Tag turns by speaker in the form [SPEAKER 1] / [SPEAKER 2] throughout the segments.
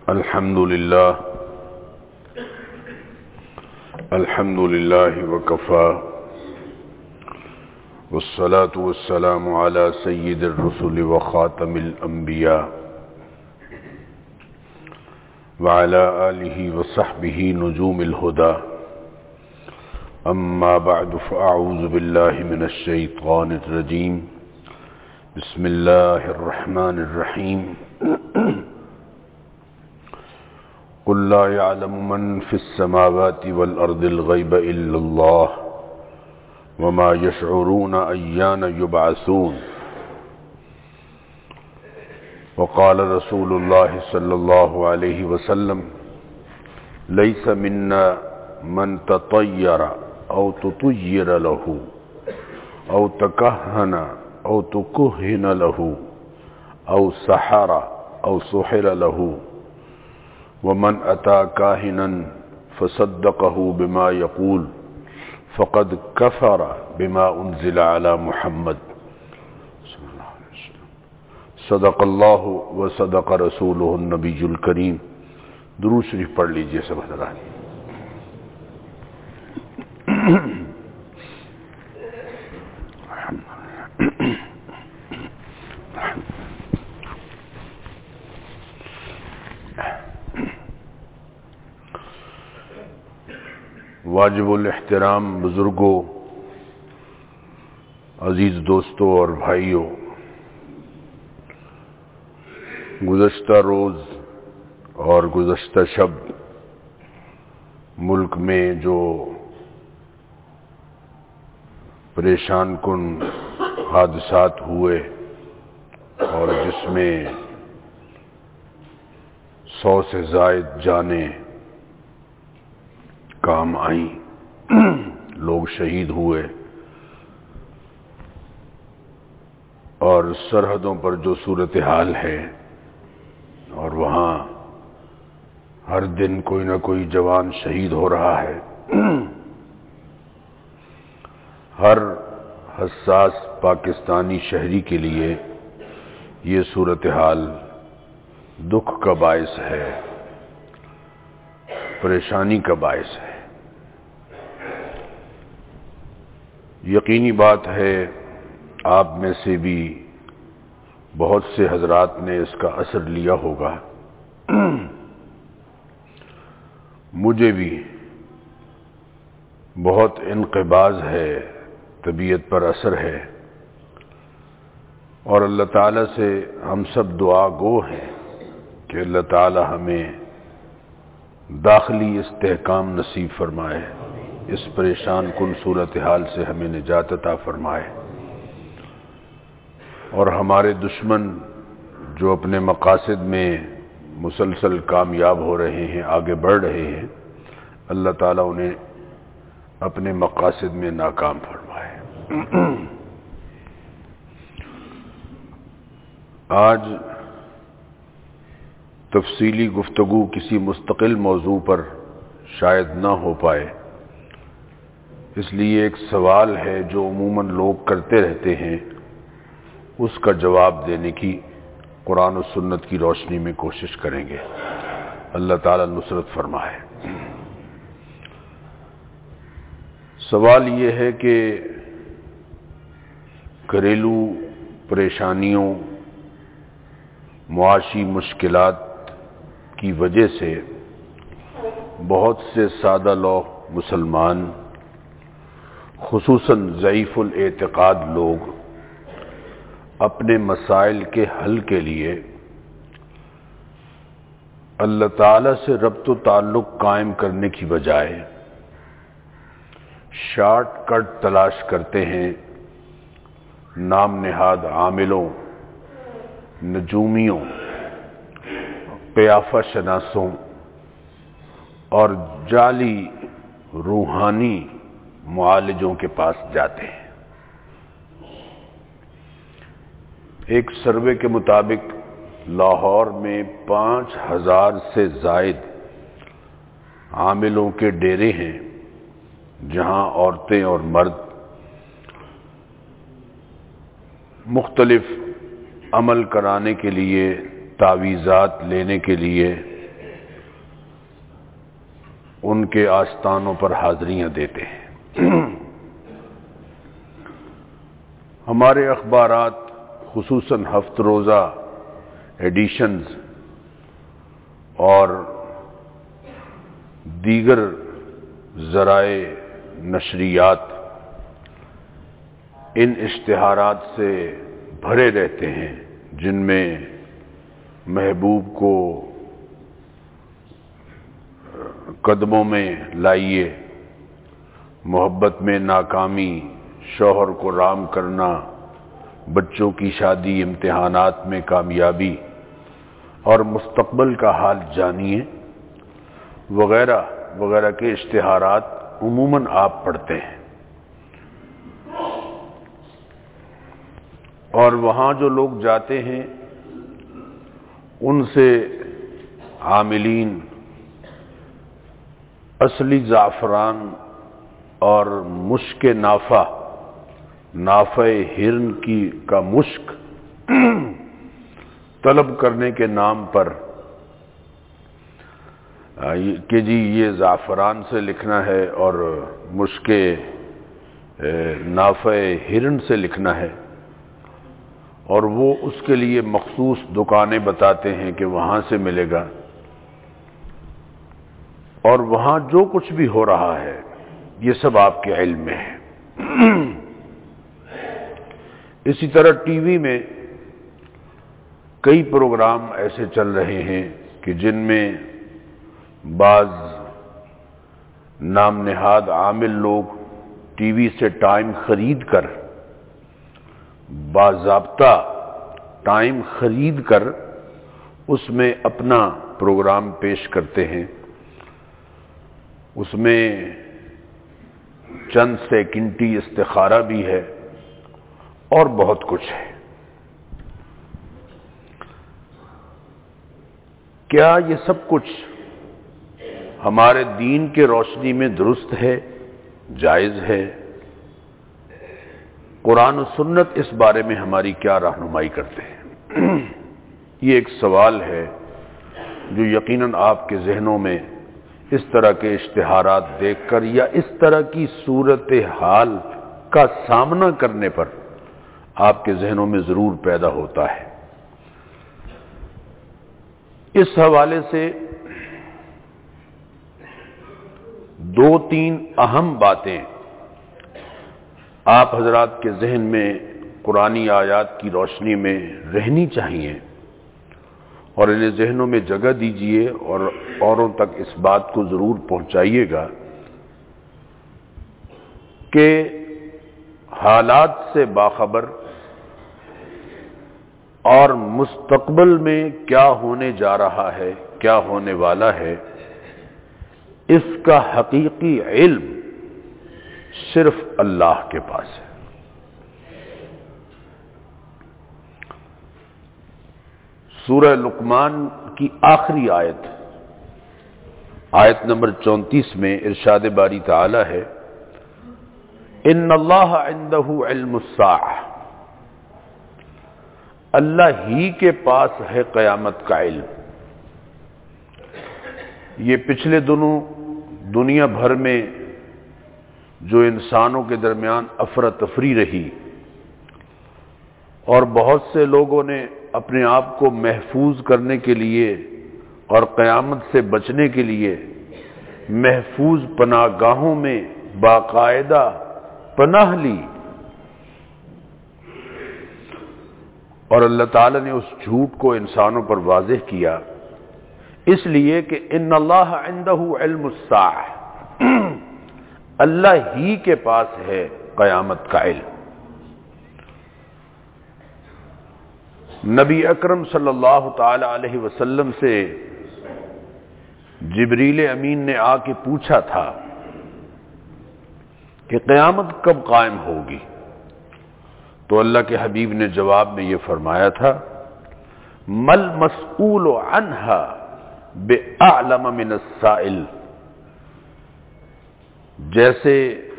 [SPEAKER 1] الحمد لله وكفى والصلاة والسلام على سيد الرسل وخاتم الأنبياء وعلى آله وصحبه نجوم الهدى أما بعد فأعوذ بالله من الشيطان الرجيم بسم الله الرحمن الرحيم قل لا يعلم من في السماوات والأرض الغيب إلا الله وما يشعرون أيان يبعثون وقال رسول الله صلى الله عليه وسلم ليس منا من تطير أو تطير له أو تكهن أو تكهن له أو سحر أو سحر له ومن أتى كاهنا فصدقه بما يقول فقد كفر بما أنزل على محمد صلى الله عليه وسلم صدق الله وصدق رسوله النبي الكريم. درود شریف پڑھ لیجئے سب حضرات. واجب الاحترام بزرگوں، عزیز دوستوں اور بھائیوں، گزشتہ روز اور گزشتہ شب ملک میں جو پریشان کن حادثات ہوئے اور جس میں 100 سے زائد جانیں کام آئیں، لوگ شہید ہوئے، اور سرحدوں پر جو صورتحال ہے اور وہاں ہر دن کوئی نہ کوئی جوان شہید ہو رہا ہے، ہر حساس پاکستانی شہری کے لیے یہ صورتحال دکھ کا باعث ہے، پریشانی کا باعث ہے. یقینی بات ہے آپ میں سے بھی بہت سے حضرات نے اس کا اثر لیا ہوگا. مجھے بھی بہت انقباض ہے، طبیعت پر اثر ہے، اور اللہ تعالیٰ سے ہم سب دعا گو ہیں کہ اللہ تعالیٰ ہمیں داخلی استحکام نصیب فرمائے، اس پریشان کن صورتحال سے ہمیں نجات عطا فرمائے، اور ہمارے دشمن جو اپنے مقاصد میں مسلسل کامیاب ہو رہے ہیں، آگے بڑھ رہے ہیں، اللہ تعالیٰ انہیں اپنے مقاصد میں ناکام فرمائے. آج تفصیلی گفتگو کسی مستقل موضوع پر شاید نہ ہو پائے، اس لیے ایک سوال ہے جو عموماً لوگ کرتے رہتے ہیں، اس کا جواب دینے کی قرآن و سنت کی روشنی میں کوشش کریں گے. اللہ تعالیٰ نصرت فرمائے. سوال یہ ہے کہ گھریلو پریشانیوں، معاشی مشکلات کی وجہ سے بہت سے سادہ لوح مسلمان، خصوصاً ضعیف الاعتقاد لوگ، اپنے مسائل کے حل کے لیے اللہ تعالی سے ربط و تعلق قائم کرنے کی بجائے شارٹ کٹ تلاش کرتے ہیں نام نہاد عاملوں، نجومیوں، قیافہ شناسوں اور جعلی روحانی معالجوں کے پاس جاتے ہیں. ایک سروے کے مطابق لاہور میں 5000 سے زائد عاملوں کے ڈیرے ہیں، جہاں عورتیں اور مرد مختلف عمل کرانے کے لیے، تعویذات لینے کے لیے ان کے آستانوں پر حاضریاں دیتے ہیں۔ ہمارے اخبارات خصوصاً ہفت روزہ ایڈیشنز اور دیگر ذرائع نشریات ان اشتہارات سے بھرے رہتے ہیں جن میں محبوب کو قدموں میں لائیے، محبت میں ناکامی، شوہر کو رام کرنا، بچوں کی شادی، امتحانات میں کامیابی اور مستقبل کا حال جانیے وغیرہ وغیرہ کے اشتہارات عموماً آپ پڑھتے ہیں، اور وہاں جو لوگ جاتے ہیں ان سے عاملین اصلی زعفران اور مشک نافع ہرن کا مشک طلب کرنے کے نام پر کہ جی یہ زعفران سے لکھنا ہے اور مشک نافع ہرن سے لکھنا ہے، اور وہ اس کے لیے مخصوص دکانیں بتاتے ہیں کہ وہاں سے ملے گا، اور وہاں جو کچھ بھی ہو رہا ہے یہ سب آپ کے علم میں ہے۔ اسی طرح ٹی وی میں کئی پروگرام ایسے چل رہے ہیں کہ جن میں بعض نام نہاد عامل لوگ ٹی وی سے ٹائم خرید کر، باضابطہ ٹائم خرید کر اس میں اپنا پروگرام پیش کرتے ہیں، اس میں چند سیکنڈی استخارہ بھی ہے اور بہت کچھ ہے۔ کیا یہ سب کچھ ہمارے دین کے روشنی میں درست ہے، جائز ہے؟ قرآن و سنت اس بارے میں ہماری کیا رہنمائی کرتے ہیں؟ یہ ایک سوال ہے جو یقیناً آپ کے ذہنوں میں اس طرح کے اشتہارات دیکھ کر یا اس طرح کی صورتحال کا سامنا کرنے پر آپ کے ذہنوں میں ضرور پیدا ہوتا ہے۔ اس حوالے سے دو تین اہم باتیں آپ حضرات کے ذہن میں قرآنی آیات کی روشنی میں رہنی چاہیے، اور انہیں ذہنوں میں جگہ دیجیے اور اوروں تک اس بات کو ضرور پہنچائیے گا کہ حالات سے باخبر اور مستقبل میں کیا ہونے جا رہا ہے، کیا ہونے والا ہے، اس کا حقیقی علم صرف اللہ کے پاس ہے۔ سورہ لقمان کی آخری آیت نمبر 34 میں ارشاد باری تعالی ہے، ان اللہ عنده علم الساعہ، اللہ ہی کے پاس ہے قیامت کا علم۔ یہ پچھلے دنوں دنیا بھر میں جو انسانوں کے درمیان افراتفری رہی اور بہت سے لوگوں نے اپنے آپ کو محفوظ کرنے کے لیے اور قیامت سے بچنے کے لیے محفوظ پناہ گاہوں میں باقاعدہ پناہ لی، اور اللہ تعالی نے اس جھوٹ کو انسانوں پر واضح کیا، اس لیے کہ ان اللہ عنده علم الساعہ، اللہ ہی کے پاس ہے قیامت کا علم۔ نبی اکرم صلی اللہ تعالی علیہ وسلم سے جبریل امین نے آ کے پوچھا تھا کہ قیامت کب قائم ہوگی، تو اللہ کے حبیب نے جواب میں یہ فرمایا تھا، مل مسئول عنہا بأعلم من السائل، جیسے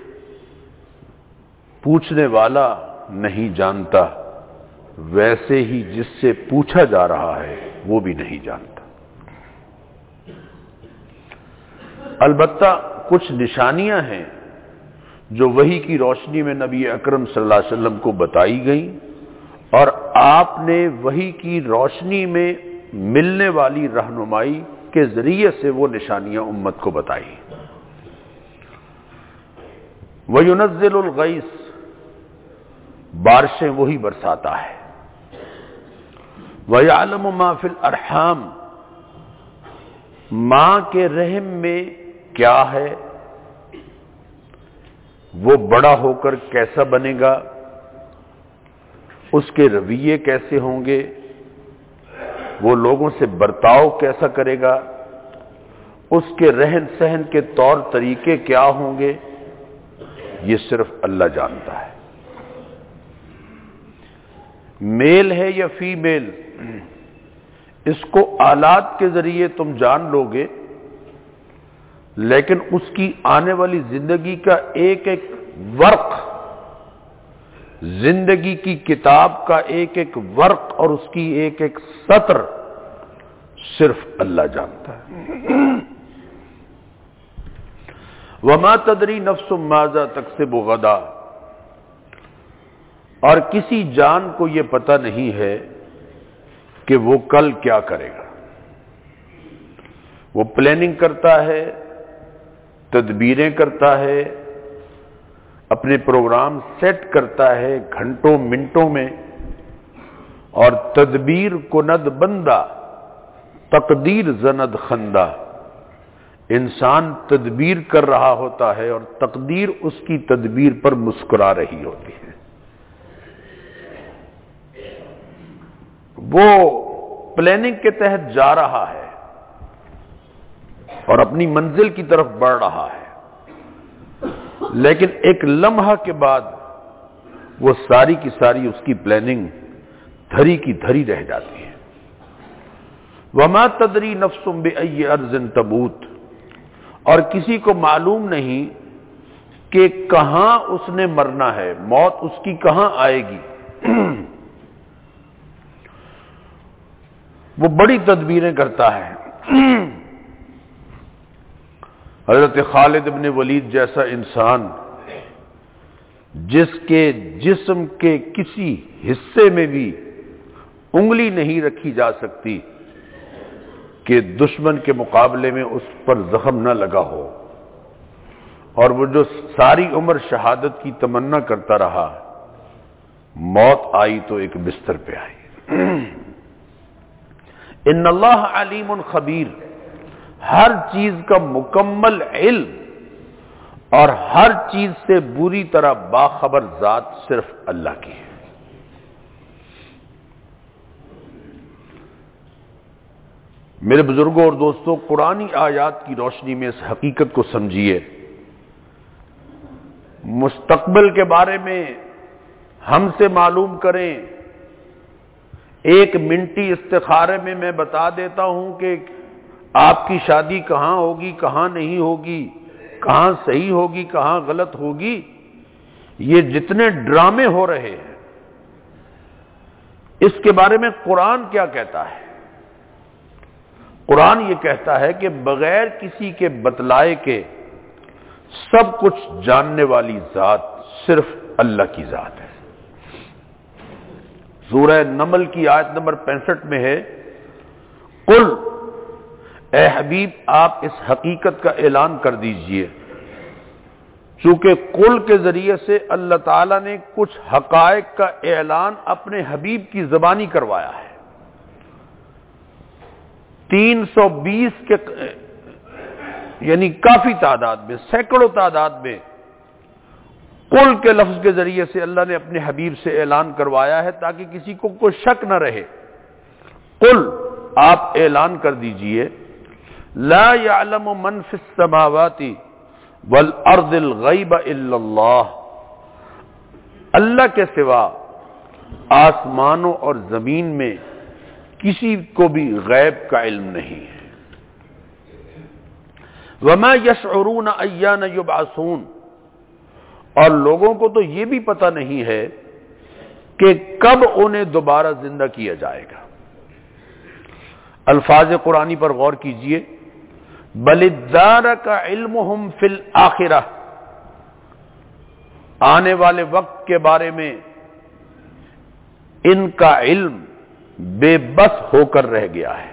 [SPEAKER 1] پوچھنے والا نہیں جانتا ویسے ہی جس سے پوچھا جا رہا ہے وہ بھی نہیں جانتا۔ البتہ کچھ نشانیاں ہیں جو وحی کی روشنی میں نبی اکرم صلی اللہ علیہ وسلم کو بتائی گئیں اور آپ نے وحی کی روشنی میں ملنے والی رہنمائی کے ذریعے سے وہ نشانیاں امت کو بتائی. وَيُنَزِّلُ الْغَيْثَ، بارشیں وہی برساتا ہے. وَيَعْلَمُ مَا فِي الْأَرْحَامِ، ماں کے رحم میں کیا ہے، وہ بڑا ہو کر کیسا بنے گا، اس کے رویے کیسے ہوں گے، وہ لوگوں سے برتاؤ کیسا کرے گا، اس کے رہن سہن کے طور طریقے کیا ہوں گے، یہ صرف اللہ جانتا ہے. میل ہے یا فیمیل، اس کو آلات کے ذریعے تم جان لو گے، لیکن اس کی آنے والی زندگی کا ایک ایک ورق، زندگی کی کتاب کا ایک ایک ورق اور اس کی ایک ایک سطر صرف اللہ جانتا ہے. وَمَا تَدْرِي نَفْسٌ مَاذَا تَكْسِبُ غَدًا، اور کسی جان کو یہ پتہ نہیں ہے کہ وہ کل کیا کرے گا. وہ پلاننگ کرتا ہے، تدبیریں کرتا ہے، اپنے پروگرام سیٹ کرتا ہے گھنٹوں منٹوں میں، اور تدبیر کند بندہ تقدیر زند خندہ، انسان تدبیر کر رہا ہوتا ہے اور تقدیر اس کی تدبیر پر مسکرا رہی ہوتی ہے. وہ پلاننگ کے تحت جا رہا ہے اور اپنی منزل کی طرف بڑھ رہا ہے، لیکن ایک لمحہ کے بعد وہ ساری کی ساری اس کی پلاننگ دھری کی دھری رہ جاتی ہے. وَمَا تَدْرِي نَفْسٌ بِأَيِّ أَرْضٍ تَمُوتُ، اور کسی کو معلوم نہیں کہ کہاں اس نے مرنا ہے، موت اس کی کہاں آئے گی. وہ بڑی تدبیریں کرتا ہے. حضرت خالد بن ولید جیسا انسان جس کے جسم کے کسی حصے میں بھی انگلی نہیں رکھی جا سکتی کہ دشمن کے مقابلے میں اس پر زخم نہ لگا ہو، اور وہ جو ساری عمر شہادت کی تمنا کرتا رہا، موت آئی تو ایک بستر پہ آئی. ان اللہ علیم خبیر، ہر چیز کا مکمل علم اور ہر چیز سے بری طرح باخبر ذات صرف اللہ کی ہے. میرے بزرگوں اور دوستوں، قرآنی آیات کی روشنی میں اس حقیقت کو سمجھیے. مستقبل کے بارے میں ہم سے معلوم کریں، ایک منٹی استخارے میں میں بتا دیتا ہوں کہ آپ کی شادی کہاں ہوگی، کہاں نہیں ہوگی، کہاں صحیح ہوگی، کہاں غلط ہوگی. یہ جتنے ڈرامے ہو رہے ہیں، اس کے بارے میں قرآن کیا کہتا ہے؟ قرآن یہ کہتا ہے کہ بغیر کسی کے بتلائے کے سب کچھ جاننے والی ذات صرف اللہ کی ذات ہے. سورہ نمل کی آیت نمبر 65 میں ہے، قل، اے حبیب آپ اس حقیقت کا اعلان کر دیجئے، چونکہ قل کے ذریعے سے اللہ تعالیٰ نے کچھ حقائق کا اعلان اپنے حبیب کی زبانی کروایا ہے. 320 کے یعنی کافی تعداد میں، سینکڑوں تعداد میں قل کے لفظ کے ذریعے سے اللہ نے اپنے حبیب سے اعلان کروایا ہے تاکہ کسی کو کوئی شک نہ رہے. قل، آپ اعلان کر دیجئے، لا يعلم من في السماوات والارض الغیب الا اللہ، اللہ کے سوا آسمانوں اور زمین میں کسی کو بھی غیب کا علم نہیں ہے. وما يشعرون ایان یبعثون، اور لوگوں کو تو یہ بھی پتہ نہیں ہے کہ کب انہیں دوبارہ زندہ کیا جائے گا. الفاظ قرآنی پر غور کیجئے. بل ادارک علمہم فی الآخرہ، آنے والے وقت کے بارے میں ان کا علم بے بس ہو کر رہ گیا ہے،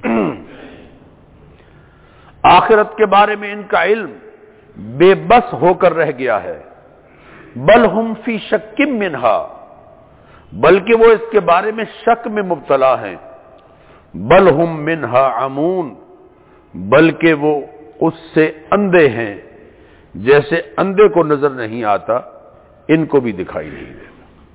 [SPEAKER 1] آخرت کے بارے میں ان کا علم بے بس ہو کر رہ گیا ہے، بل ہم فی شک منہا، بلکہ وہ اس کے بارے میں شک میں مبتلا ہیں، بل ہم منہا عمون، بلکہ وہ اس سے اندھے ہیں، جیسے اندھے کو نظر نہیں آتا ان کو بھی دکھائی نہیں دیتا۔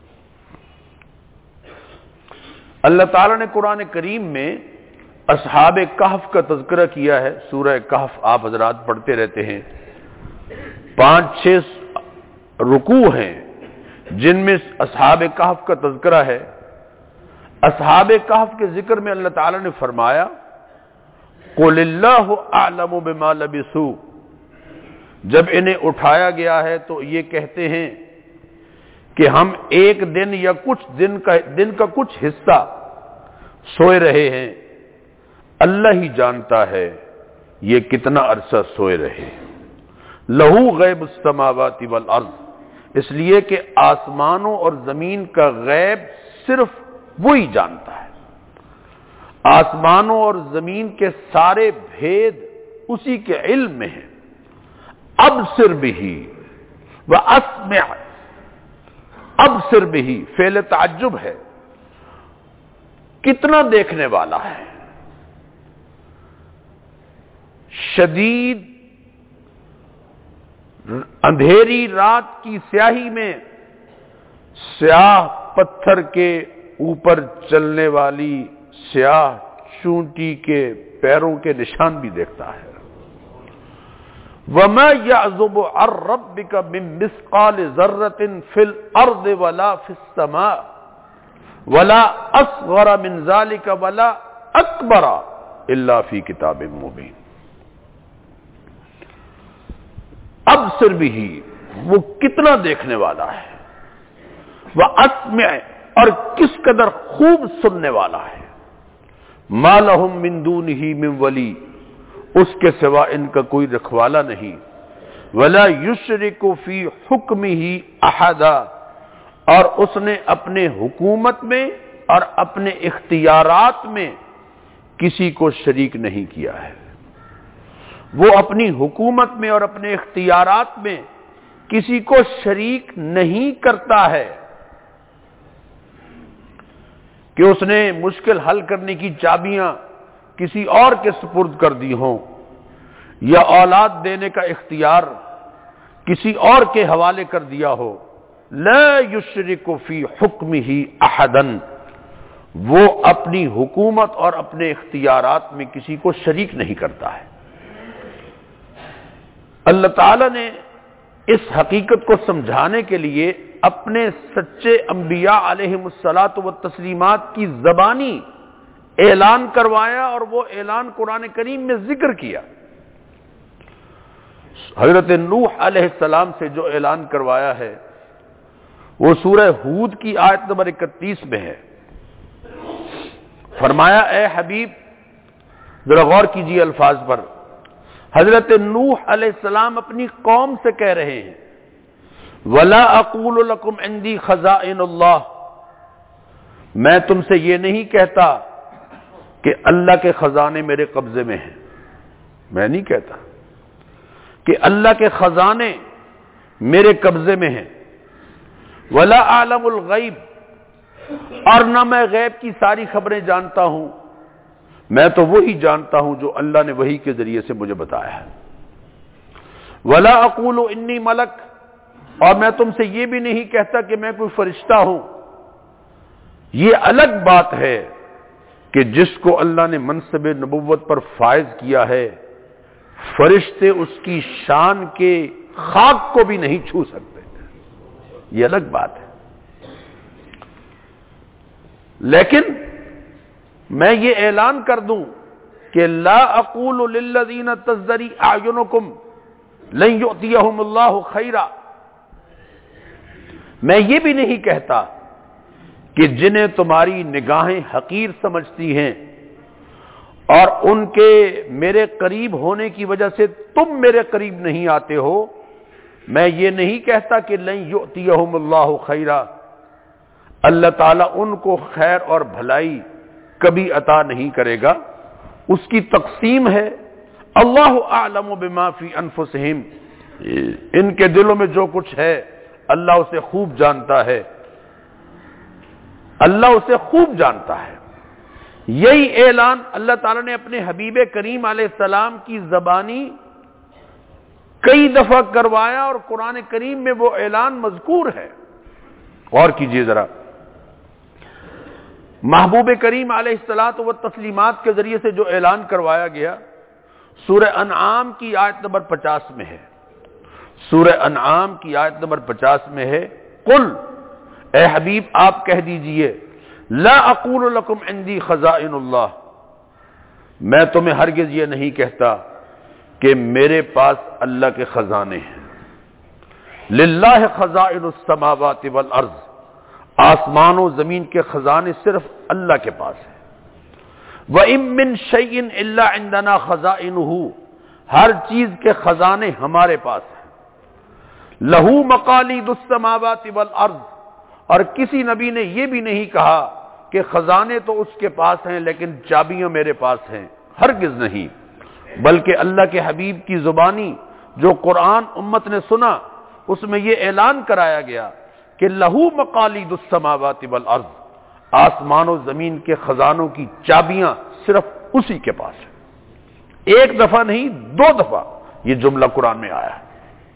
[SPEAKER 1] اللہ تعالیٰ نے قرآن کریم میں اصحاب کہف کا تذکرہ کیا ہے، سورہ کہف آپ حضرات پڑھتے رہتے ہیں، 5-6 رکوع ہیں جن میں اصحاب کہف کا تذکرہ ہے۔ اصحاب کہف کے ذکر میں اللہ تعالیٰ نے فرمایا قُلِ اللَّهُ أَعْلَمُ بِمَا لَبِثُوا، جب انہیں اٹھایا گیا ہے تو یہ کہتے ہیں کہ ہم ایک دن یا کچھ دن کا کچھ حصہ سوئے رہے ہیں، اللہ ہی جانتا ہے یہ کتنا عرصہ سوئے رہے۔ لہو غیب السماوات والارض، اس لیے کہ آسمانوں اور زمین کا غیب صرف وہی جانتا ہے، آسمانوں اور زمین کے سارے بھید اسی کے علم میں ہیں۔ ابصر بہی واسمع، ابصر بہی فعل تعجب ہے، کتنا دیکھنے والا ہے، شدید اندھیری رات کی سیاہی میں سیاہ پتھر کے اوپر چلنے والی سیاہ چونٹی کے پیروں کے نشان بھی دیکھتا ہے۔ وَمَا يَعْزُبُ عَن رَّبِّكَ مِن مِّثْقَالِ ذَرَّةٍ فِي الْأَرْضِ وَلَا فِي السَّمَاءِ وَلَا أَصْغَرَ مِن ذَلِكَ وَلَا أَكْبَرَ إِلَّا فِي كِتَابٍ مُّبِينٍ۔ ابصر بہ، وہ کتنا دیکھنے والا ہے، وَأَسْمِعْ، اور کس قدر خوب سننے والا ہے، مَا لَهُم مِّن دُونِهِ مِن وَلِيٍّ، اس کے سوا ان کا کوئی رکھوالا نہیں، وَلَا يُشْرِكُ فِي حُكْمِهِ أَحَدًا، اور اس نے اپنے حکومت میں اور اپنے اختیارات میں کسی کو شریک نہیں کیا ہے، وہ اپنی حکومت میں اور اپنے اختیارات میں کسی کو شریک نہیں کرتا ہے کہ اس نے مشکل حل کرنے کی چابیاں کسی اور کے سپرد کر دی ہوں، یا اولاد دینے کا اختیار کسی اور کے حوالے کر دیا ہو۔ لا یشرک فی حکمہ احدا، وہ اپنی حکومت اور اپنے اختیارات میں کسی کو شریک نہیں کرتا ہے۔ اللہ تعالیٰ نے اس حقیقت کو سمجھانے کے لیے اپنے سچے انبیاء علیہم الصلاۃ والتسلیمات کی زبانی اعلان کروایا، اور وہ اعلان قرآن کریم میں ذکر کیا۔ حضرت نوح علیہ السلام سے جو اعلان کروایا ہے وہ سورہ ہود کی آیت نمبر 31 میں ہے۔ فرمایا اے حبیب، ذرا غور کیجیے الفاظ پر، حضرت نوح علیہ السلام اپنی قوم سے کہہ رہے ہیں وَلَا أَقُولُ لَكُمْ عِنْدِي خَزَائِنُ اللَّهِ، میں تم سے یہ نہیں کہتا کہ اللہ کے خزانے میرے قبضے میں ہیں، میں نہیں کہتا کہ اللہ کے خزانے میرے قبضے میں ہیں، وَلَا أَعْلَمُ الْغَيْبَ، اور نہ میں غیب کی ساری خبریں جانتا ہوں، میں تو وہی جانتا ہوں جو اللہ نے وحی کے ذریعے سے مجھے بتایا ہے۔ وَلَا أَقُولُ إِنِّي مَلَكٌ، اور میں تم سے یہ بھی نہیں کہتا کہ میں کوئی فرشتہ ہوں۔ یہ الگ بات ہے کہ جس کو اللہ نے منصب نبوت پر فائز کیا ہے، فرشتے اس کی شان کے خاک کو بھی نہیں چھو سکتے، یہ الگ بات ہے۔ لیکن میں یہ اعلان کر دوں کہ لا اقول للذین تزدری اعینکم لن یؤتیہم اللہ خیرا، میں یہ بھی نہیں کہتا کہ جنہیں تمہاری نگاہیں حقیر سمجھتی ہیں اور ان کے میرے قریب ہونے کی وجہ سے تم میرے قریب نہیں آتے ہو، میں یہ نہیں کہتا کہ لن یؤتیہم اللہ خیرا، اللہ تعالیٰ ان کو خیر اور بھلائی کبھی عطا نہیں کرے گا، اس کی تقسیم ہے۔ اللہ اعلم بما فی انفسہم، ان کے دلوں میں جو کچھ ہے اللہ اسے خوب جانتا ہے، اللہ اسے خوب جانتا ہے۔ یہی اعلان اللہ تعالیٰ نے اپنے حبیب کریم علیہ السلام کی زبانی کئی دفعہ کروایا، اور قرآن کریم میں وہ اعلان مذکور ہے۔ غور کیجئے ذرا، محبوب کریم علیہ الصلاۃ والتسلیمات کے ذریعے سے جو اعلان کروایا گیا سورہ انعام کی آیت نمبر 50 میں ہے۔ سورہ انعام کی آیت نمبر 50 میں ہے، قل، اے حبیب آپ کہہ دیجئے، لا اقول لکم عندی خزائن اللہ، میں تمہیں ہرگز یہ نہیں کہتا کہ میرے پاس اللہ کے خزانے ہیں۔ للہ خزائن السماوات والارض، آسمان و زمین کے خزانے صرف اللہ کے پاس ہیں۔ وَإِن مِّن شَيْءٍ إِلَّا عِندَنَا خَزَائِنُهُ، ہر چیز کے خزانے ہمارے پاس ہیں۔ لَهُ مَقَالِيدُ السَّمَاوَاتِ وَالْأَرْضِ، اور کسی نبی نے یہ بھی نہیں کہا کہ خزانے تو اس کے پاس ہیں لیکن چابیاں میرے پاس ہیں، ہرگز نہیں، بلکہ اللہ کے حبیب کی زبانی جو قرآن امت نے سنا اس میں یہ اعلان کرایا گیا کہ لہو مقالید السماوات والارض، آسمان و زمین کے خزانوں کی چابیاں صرف اسی کے پاس ہیں۔ ایک دفعہ نہیں، 2 دفعہ یہ جملہ قرآن میں آیا ہے۔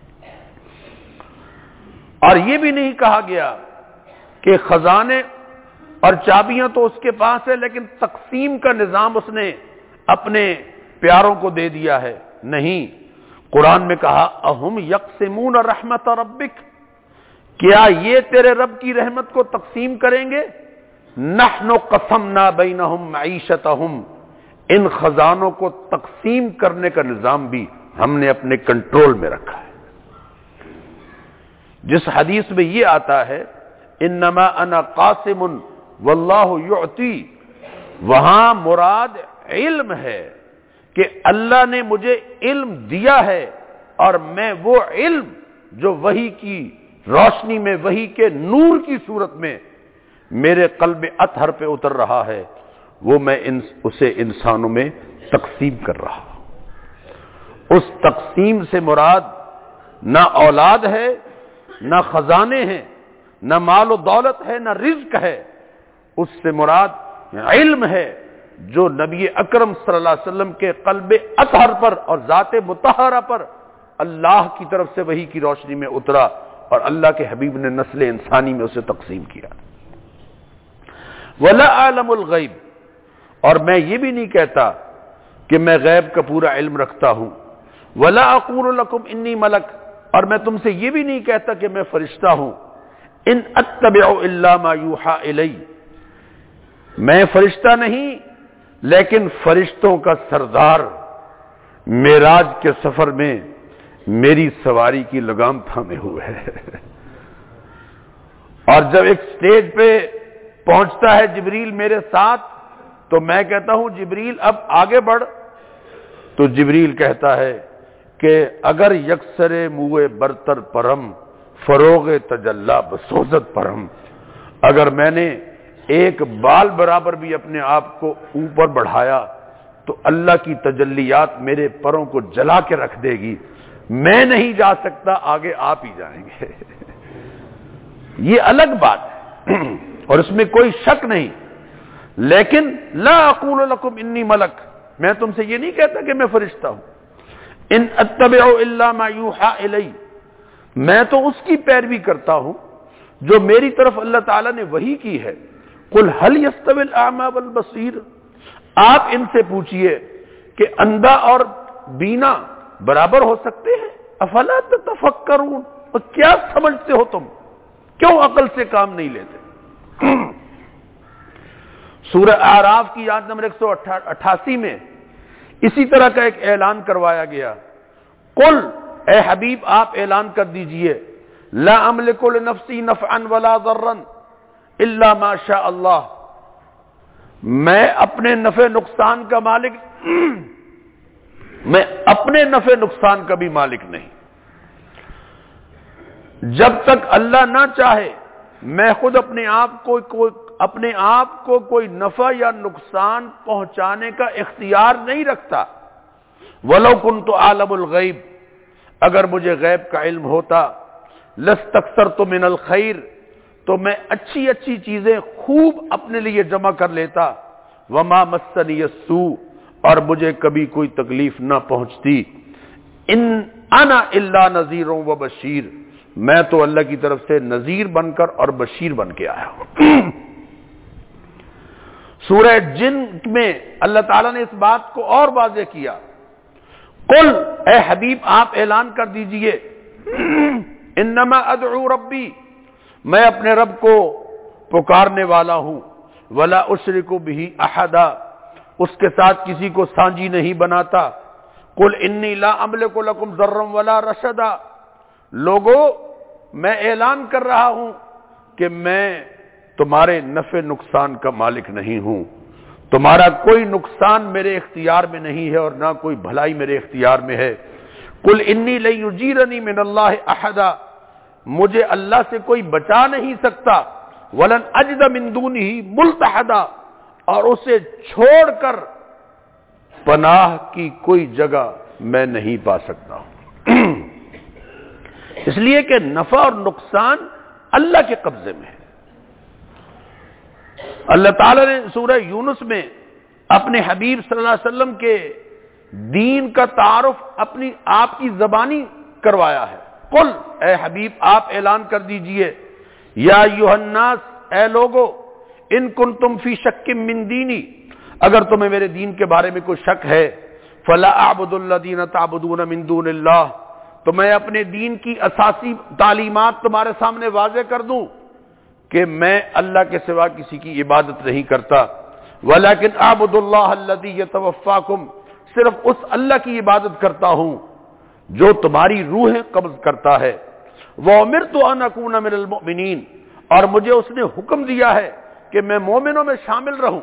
[SPEAKER 1] اور یہ بھی نہیں کہا گیا کہ خزانے اور چابیاں تو اس کے پاس ہے لیکن تقسیم کا نظام اس نے اپنے پیاروں کو دے دیا ہے، نہیں، قرآن میں کہا اہم یقسمون رحمت ربک، کیا یہ تیرے رب کی رحمت کو تقسیم کریں گے؟ نحن قسمنا بینہم معیشتہم، ان خزانوں کو تقسیم کرنے کا نظام بھی ہم نے اپنے کنٹرول میں رکھا ہے۔ جس حدیث میں یہ آتا ہے انما انا قاسم واللہ یعطی، وہاں مراد علم ہے کہ اللہ نے مجھے علم دیا ہے، اور میں وہ علم جو وحی کی روشنی میں، وحی کے نور کی صورت میں میرے قلب اطہر پہ اتر رہا ہے، وہ میں اسے انسانوں میں تقسیم کر رہا ہوں۔ اس تقسیم سے مراد نہ اولاد ہے، نہ خزانے ہیں، نہ مال و دولت ہے، نہ رزق ہے، اس سے مراد علم ہے جو نبی اکرم صلی اللہ علیہ وسلم کے قلب اطہر پر اور ذات مطہرہ پر اللہ کی طرف سے وحی کی روشنی میں اترا، اور اللہ کے حبیب نے نسل انسانی میں اسے تقسیم کیا۔ وَلَا أَعْلَمُ الْغَيْبِ، اور میں یہ بھی نہیں کہتا کہ میں غیب کا پورا علم رکھتا ہوں۔ وَلَا أَقُولُ لَكُمْ إِنِّي مَلَكٌ، اور میں تم سے یہ بھی نہیں کہتا کہ میں فرشتہ ہوں۔ إِنْ أَتَّبِعُ إِلَّا مَا يُوحَىٰ إِلَيَّ، میں فرشتہ نہیں لیکن فرشتوں کا سردار معراج کے سفر میں میری سواری کی لگام تھامے ہوئے ہے۔ اور جب ایک سٹیج پہ پہنچتا ہے جبریل میرے ساتھ تو میں کہتا ہوں جبریل اب آگے بڑھ، تو جبریل کہتا ہے کہ اگر یکسر موئے برتر پرم فروغ تجلا بسوزت پرم، اگر میں نے ایک بال برابر بھی اپنے آپ کو اوپر بڑھایا تو اللہ کی تجلیات میرے پروں کو جلا کے رکھ دے گی، میں نہیں جا سکتا، آگے آپ ہی جائیں گے۔ یہ الگ بات ہے اور اس میں کوئی شک نہیں، لیکن لا اقول لکم انی ملک، میں تم سے یہ نہیں کہتا کہ میں فرشتہ ہوں۔ ان اتبع الا ما یوحیٰ الی، میں تو اس کی پیروی کرتا ہوں جو میری طرف اللہ تعالیٰ نے وحی کی ہے۔ قل هل يستوي الاعمى والبصير، آپ ان سے پوچھئے کہ اندھا اور بینا برابر ہو سکتے ہیں؟ افلا تتفکرون، اور کیا سمجھتے ہو تم، کیوں عقل سے کام نہیں لیتے؟ سورہ اعراف کی آیت نمبر 188 میں اسی طرح کا ایک اعلان کروایا گیا۔ قل، اے حبیب آپ اعلان کر دیجئے، لا املک لنفسی نفعا ولا ضرا الا ما شاء اللہ، میں اپنے نفع نقصان کا مالک، میں اپنے نفع نقصان کا بھی مالک نہیں۔ جب تک اللہ نہ چاہے میں خود اپنے آپ کو کوئی نفع یا نقصان پہنچانے کا اختیار نہیں رکھتا۔ وَلَوْ كُنْتُ أَعْلَمُ الْغَيْبَ، اگر مجھے غیب کا علم ہوتا، لَاسْتَكْثَرْتُ مِنَ الْخَيْرِ، تو میں اچھی اچھی چیزیں خوب اپنے لیے جمع کر لیتا۔ وَمَا مَسَّنِيَ السُّوءُ، اور مجھے کبھی کوئی تکلیف نہ پہنچتی۔ إِنْ أَنَا إِلَّا نَذِيرٌ وَبَشِيرٌ، میں تو اللہ کی طرف سے نذیر بن کر اور بشیر بن کے آیا ہوں۔ سورہ جن میں اللہ تعالیٰ نے اس بات کو اور واضح کیا۔ قل، اے حبیب آپ اعلان کر دیجئے، انما ادعو ربی، میں اپنے رب کو پکارنے والا ہوں، ولا اشرک بہ احدا، اس کے ساتھ کسی کو سانجی نہیں بناتا۔ قل انی لا املک لکم ضرا ولا رشدا، لوگو میں اعلان کر رہا ہوں کہ میں تمہارے نفع نقصان کا مالک نہیں ہوں، تمہارا کوئی نقصان میرے اختیار میں نہیں ہے اور نہ کوئی بھلائی میرے اختیار میں ہے۔ قل انی لن یجیرنی من اللہ احدا، مجھے اللہ سے کوئی بچا نہیں سکتا، ولن اجد من دونہ ملتحدا، اور اسے چھوڑ کر پناہ کی کوئی جگہ میں نہیں پا سکتا ہوں۔ اس لیے کہ نفع اور نقصان اللہ کے قبضے میں ہے۔ اللہ تعالیٰ نے سورہ یونس میں اپنے حبیب صلی اللہ علیہ وسلم کے دین کا تعارف اپنی آپ کی زبانی کروایا ہے۔ قل، اے حبیب آپ اعلان کر دیجئے، یا ایھا الناس، اے لوگو، ان کنتم فی شک من دینی، اگر تمہیں میرے دین کے بارے میں کوئی شک ہے، فلا اعبد الذین تعبدون من دون اللہ، تو میں اپنے دین کی اساسی تعلیمات تمہارے سامنے واضح کر دوں کہ میں اللہ کے سوا کسی کی عبادت نہیں کرتا، ولیکن اعبد اللہ الذی یتوفاکم، صرف اس اللہ کی عبادت کرتا ہوں جو تمہاری روحیں قبض کرتا ہے۔ وَأُمِرْتُ أَنْ أَكُونَ مِنَ الْمُؤْمِنِينَ، اور مجھے اس نے حکم دیا ہے کہ میں مومنوں میں شامل رہوں۔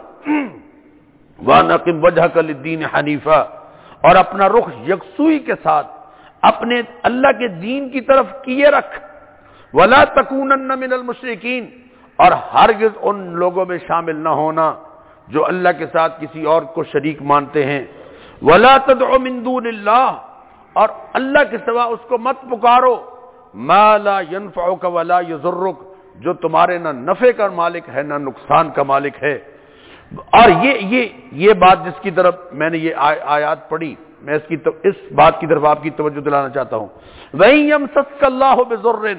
[SPEAKER 1] وَأَنْ أَقِمْ وَجْهَكَ لِلدِّينِ حَنِيفًا، اور اپنا رخ یکسوئی کے ساتھ اپنے اللہ کے دین کی طرف کیے رکھ۔ وَلَا تَكُونَنَّ مِنَ الْمُشْرِكِينَ، اور ہرگز ان لوگوں میں شامل نہ ہونا جو اللہ کے ساتھ کسی اور کو شریک مانتے ہیں۔ وَلَا تَدْعُ مِن دُونِ اللَّهِ، اور اللہ کے سوا اس کو مت پکارو، مَا لَا يَنفَعُكَ وَلَا يَضُرُّكَ، جو تمہارے نہ نفع کا مالک ہے نہ نقصان کا مالک ہے۔ اور یہ بات جس کی طرف میں نے یہ آیات پڑھی، میں اس بات کی طرف آپ کی توجہ دلانا چاہتا ہوں۔ وَإِن يَمْسَسْكَ اللَّهُ بِضُرٍّ،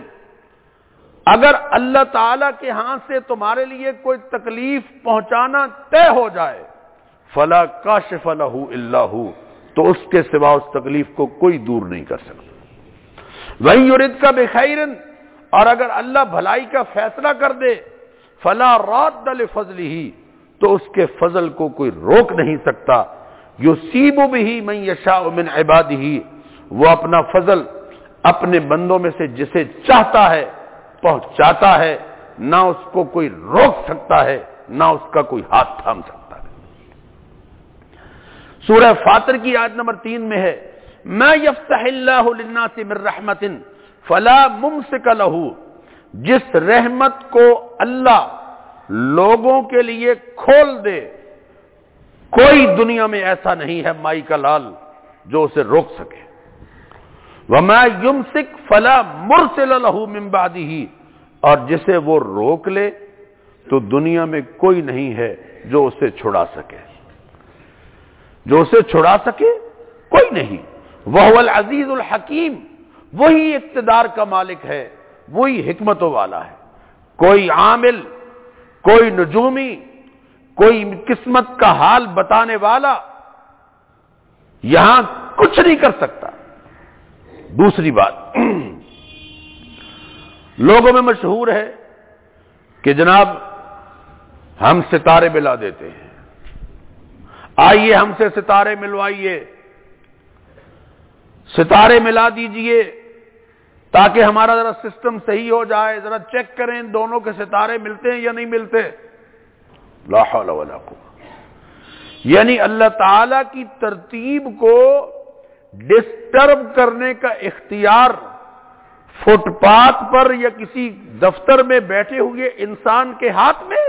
[SPEAKER 1] اگر اللہ تعالی کے ہاں سے تمہارے لیے کوئی تکلیف پہنچانا طے ہو جائے، فَلَا كَاشِفَ لَهُ إِلَّا هُوَ، تو اس کے سوا اس تکلیف کو کوئی دور نہیں کر سکتا۔ وَإِن يُرِدْكَ بِخَيْرٍ، اور اگر اللہ بھلائی کا فیصلہ کر دے، فَلَا رَادَّ لِفَضْلِهِ، تو اس کے فضل کو کوئی روک نہیں سکتا۔ یصیب بہ من یشاء من عبادہ، وہ اپنا فضل اپنے بندوں میں سے جسے چاہتا ہے پہنچاتا ہے، نہ اس کو کوئی روک سکتا ہے نہ اس کا کوئی ہاتھ تھام سکتا ہے۔ سورہ فاطر کی آیت نمبر 3 میں ہے، ما یفتح اللہ للناس من رحمت فلا ممسک لہ، جس رحمت کو اللہ لوگوں کے لیے کھول دے، کوئی دنیا میں ایسا نہیں ہے مائی کا لال جو اسے روک سکے۔ وَمَا يُمْسِكْ فَلَا مُرْسِلَ لَهُ مِن بَعْدِهِ، اور جسے وہ روک لے تو دنیا میں کوئی نہیں ہے جو اسے چھڑا سکے، جو اسے چھڑا سکے کوئی نہیں۔ وَهُوَ الْعَزِيزُ الْحَكِيمُ، وہی اقتدار کا مالک ہے، وہی حکمتوں والا ہے۔ کوئی عامل، کوئی نجومی، کوئی قسمت کا حال بتانے والا یہاں کچھ نہیں کر سکتا۔ دوسری بات، لوگوں میں مشہور ہے کہ جناب ہم ستارے ملا دیتے ہیں، آئیے ہم سے ستارے ملوائیے، ستارے ملا دیجئے تاکہ ہمارا ذرا سسٹم صحیح ہو جائے، ذرا چیک کریں دونوں کے ستارے ملتے ہیں یا نہیں ملتے۔ لا حول ولا قوت۔ یعنی اللہ تعالی کی ترتیب کو ڈسٹرب کرنے کا اختیار فٹ پاتھ پر یا کسی دفتر میں بیٹھے ہوئے انسان کے ہاتھ میں؟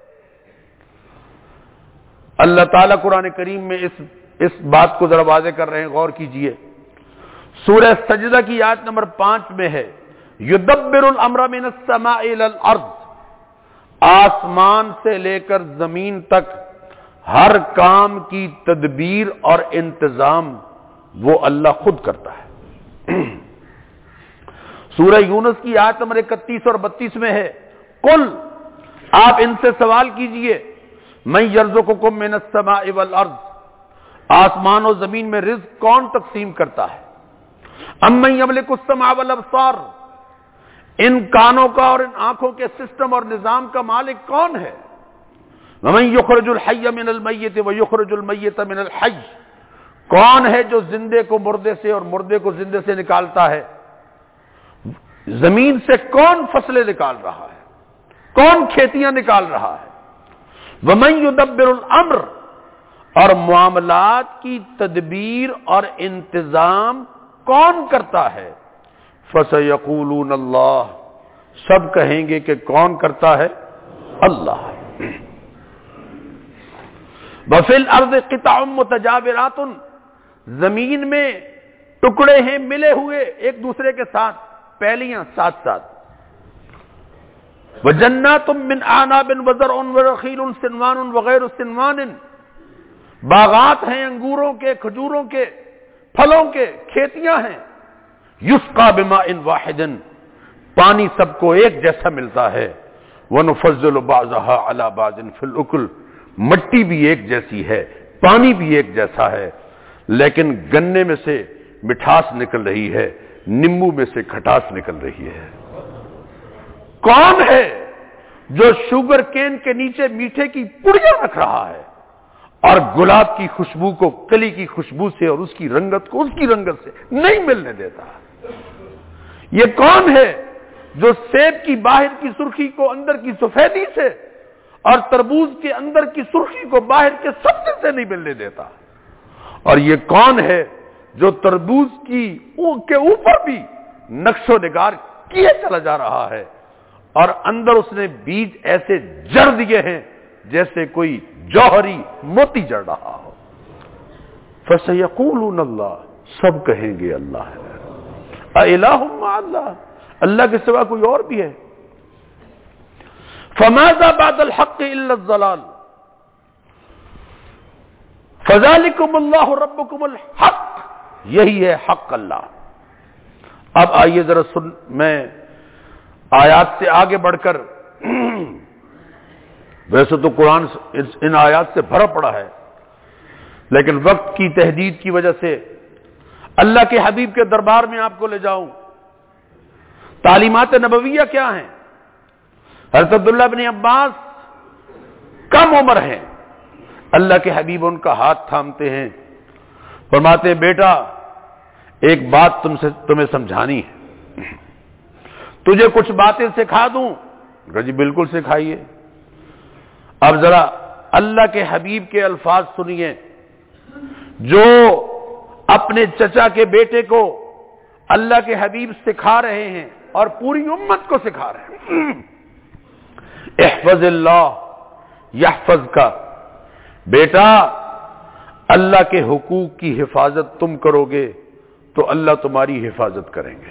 [SPEAKER 1] اللہ تعالیٰ قرآن کریم میں اس بات کو ذرا واضح کر رہے ہیں، غور کیجئے۔ سورہ سجدہ کی آیت نمبر 5 میں ہے یدبر الامر من السماء الى الارض، آسمان سے لے کر زمین تک ہر کام کی تدبیر اور انتظام وہ اللہ خود کرتا ہے۔ سورہ یونس کی آیت نمبر 31 اور 32 میں ہے قل، آپ ان سے سوال کیجئے، من یرزقکم من السماء والارض، آسمان و زمین میں رزق کون تقسیم کرتا ہے؟ امن یملک السمع والابصار، ان کانوں کا اور ان آنکھوں کے سسٹم اور نظام کا مالک کون ہے؟ ومن یخرج الحی من المیت ویخرج المیت من الحی، کون ہے جو زندے کو مردے سے اور مردے کو زندے سے نکالتا ہے؟ زمین سے کون فصلیں نکال رہا ہے؟ کون کھیتیاں نکال رہا ہے؟ ومن یدبر الامر، اور معاملات کی تدبیر اور انتظام کون کرتا ہے؟ فَسَيَقُولُونَ اللہ، سب کہیں گے کہ کون کرتا ہے؟ اللہ۔ وَفِي الْأَرْضِ قِطَعٌ مُتَجَاوِرَاتٌ، زمین میں ٹکڑے ہیں ملے ہوئے ایک دوسرے کے ساتھ، پہلیاں ساتھ ساتھ۔ وَجَنَّاتٌ مِّنْ أَعْنَابٍ وَزَرْعٌ وَنَخِيلٌ صِنْوَانٌ وَغَيْرُ صِنْوَانٍ، باغات ہیں انگوروں کے، کھجوروں کے، پھلوں کے، کھیتیاں ہیں۔ یسقى بماء واحد، پانی سب کو ایک جیسا ملتا ہے۔ وَنُفَضِّلُ بَعْضَهَا عَلَى بَعْضٍ فِي الْأُكُلِ، مٹی بھی ایک جیسی ہے، پانی بھی ایک جیسا ہے، لیکن گنے میں سے مٹھاس نکل رہی ہے، نیمبو میں سے کھٹاس نکل رہی ہے۔ کون ہے جو شوگر کین کے نیچے میٹھے کی پڑیاں رکھ رہا ہے اور گلاب کی خوشبو کو کلی کی خوشبو سے اور اس کی رنگت کو اس کی رنگت سے نہیں ملنے دیتا؟ یہ کون ہے جو سیب کی باہر کی سرخی کو اندر کی سفیدی سے اور تربوز کے اندر کی سرخی کو باہر کے سبزے سے نہیں ملنے دیتا؟ اور یہ کون ہے جو تربوز کے اوپر بھی نقش و نگار کیے چلا جا رہا ہے اور اندر اس نے بیج ایسے جڑ دیے ہیں جیسے کوئی جوہری موتی جڑ رہا ہو؟ فَسَيَقُولُونَ اللہ، سب کہیں گے اللہ ہے۔ اَإِلَٰهٌ مَّعَ اللَّهِ، اللہ کے سوا کوئی اور بھی ہے؟ فَمَاذَا بَعْدَ الْحَقِّ إِلَّا الضَّلَالُ فَذَلِكُمُ اللَّهُ رَبُّكُمُ الْحَقُّ، یہی ہے حق اللہ۔ اب آئیے ذرا میں آیات سے آگے بڑھ کر، ویسے تو قرآن ان آیات سے بھرا پڑا ہے، لیکن وقت کی تحدید کی وجہ سے اللہ کے حبیب کے دربار میں آپ کو لے جاؤں۔ تعلیمات نبویہ کیا ہیں؟ حضرت عبداللہ بن عباس کم عمر ہیں، اللہ کے حبیب ان کا ہاتھ تھامتے ہیں، فرماتے ہیں بیٹا ایک بات تمہیں سمجھانی ہے، تجھے کچھ باتیں سکھا دوں؟ کہا جی بالکل سکھائیے۔ اب ذرا اللہ کے حبیب کے الفاظ سنیے جو اپنے چچا کے بیٹے کو اللہ کے حبیب سکھا رہے ہیں اور پوری امت کو سکھا رہے ہیں۔ احفظ اللہ یحفظ کا، بیٹا اللہ کے حقوق کی حفاظت تم کرو گے تو اللہ تمہاری حفاظت کریں گے۔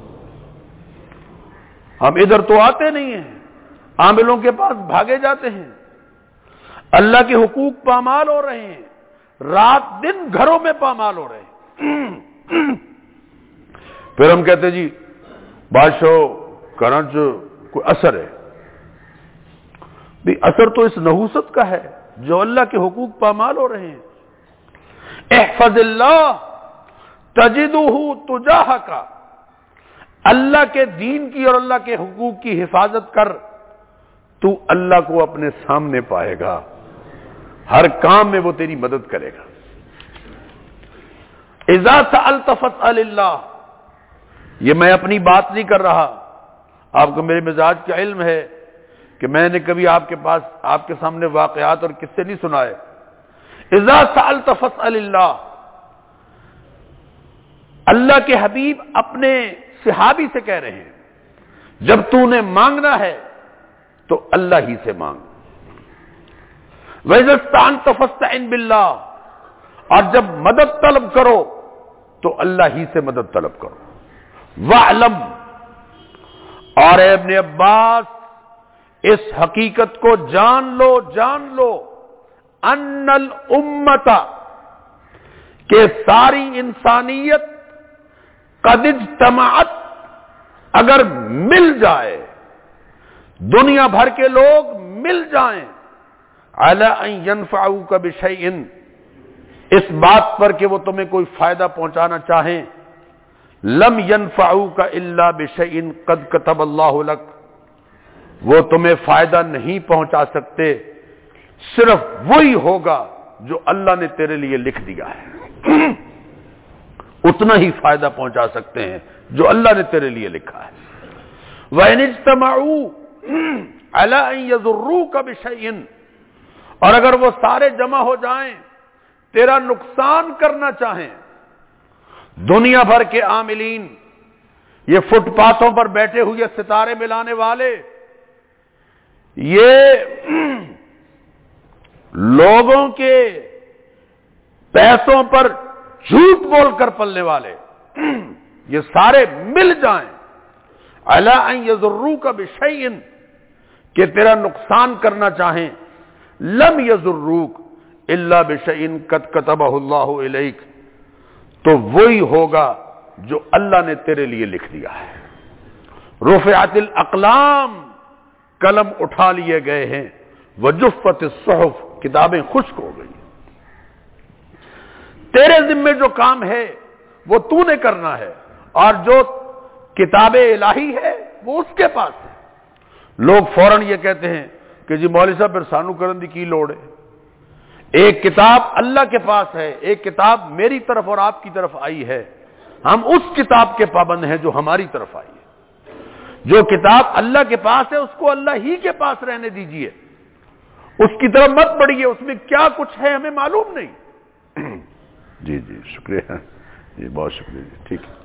[SPEAKER 1] ہم ادھر تو آتے نہیں ہیں، عاملوں کے پاس بھاگے جاتے ہیں، اللہ کے حقوق پامال ہو رہے ہیں، رات دن گھروں میں پامال ہو رہے ہیں۔ پھر ہم کہتے جی بادشاہ کرنچ کوئی اثر ہے، بھی اثر تو اس نحوست کا ہے جو اللہ کے حقوق پامال ہو رہے ہیں۔ احفظ اللہ تجدہ تجاہک، اللہ کے دین کی اور اللہ کے حقوق کی حفاظت کر، تو اللہ کو اپنے سامنے پائے گا، ہر کام میں وہ تیری مدد کرے گا۔ اذا سألت فاسأل اللہ، یہ میں اپنی بات نہیں کر رہا، آپ کو میرے مزاج کا علم ہے کہ میں نے کبھی آپ کے سامنے واقعات اور قصے نہیں سنائے۔ اذا سألت فاسأل اللہ، اللہ کے حبیب اپنے صحابی سے کہہ رہے ہیں جب تو نے مانگنا ہے تو اللہ ہی سے مانگ. وَإِذَا اسْتَعَنْتَ فَاسْتَعِنْ بِاللَّهِ، اور جب مدد طلب کرو تو اللہ ہی سے مدد طلب کرو. وَاعْلَمْ، اور اے ابن عباس اس حقیقت کو جان لو ان الامت، کہ ساری انسانیت قد اجتمعت، اگر مل جائے، دنیا بھر کے لوگ مل جائیں، علی ان ینفعوک بشیء، اس بات پر کہ وہ تمہیں کوئی فائدہ پہنچانا چاہیں، لم ینفعوک الا بشیء قد کتب اللہ لک، وہ تمہیں فائدہ نہیں پہنچا سکتے، صرف وہی ہوگا جو اللہ نے تیرے لیے لکھ دیا ہے. اتنا ہی فائدہ پہنچا سکتے ہیں جو اللہ نے تیرے لیے لکھا ہے. وَإِنِ اجْتَمَعُوا عَلَىٰ أَن يَضُرُّوكَ بِشَيْءٍ، اور اگر وہ سارے جمع ہو جائیں تیرا نقصان کرنا چاہیں، دنیا بھر کے عاملین، یہ فٹ پاتھوں پر بیٹھے ہوئے ستارے ملانے والے، یہ لوگوں کے پیسوں پر جھوٹ بول کر پلنے والے، یہ سارے مل جائیں علی ان یضروک بشیء، کہ تیرا نقصان کرنا چاہیں، لم یضروک الا بشیء قد کتبہ اللہ الیک، تو وہی ہوگا جو اللہ نے تیرے لیے لکھ دیا ہے. رفعت الاقلام، قلم اٹھا لیے گئے ہیں، وجفت الصحف، کتابیں خشک ہو گئی. تیرے ذمے جو کام ہے وہ تو نے کرنا ہے، اور جو کتاب الہی ہے وہ اس کے پاس ہے. لوگ فوراً یہ کہتے ہیں کہ جی مولوی صاحب پھر سانو کرن دی کی لوڑ ہے، ایک کتاب اللہ کے پاس ہے، ایک کتاب میری طرف اور آپ کی طرف آئی ہے، ہم اس کتاب کے پابند ہیں جو ہماری طرف آئی ہے. جو کتاب اللہ کے پاس ہے اس کو اللہ ہی کے پاس رہنے دیجئے، اس کی طرف مت بڑھیے، اس میں کیا کچھ ہے ہمیں معلوم نہیں. جی شکریہ، جی بہت شکریہ، جی ٹھیک ہے.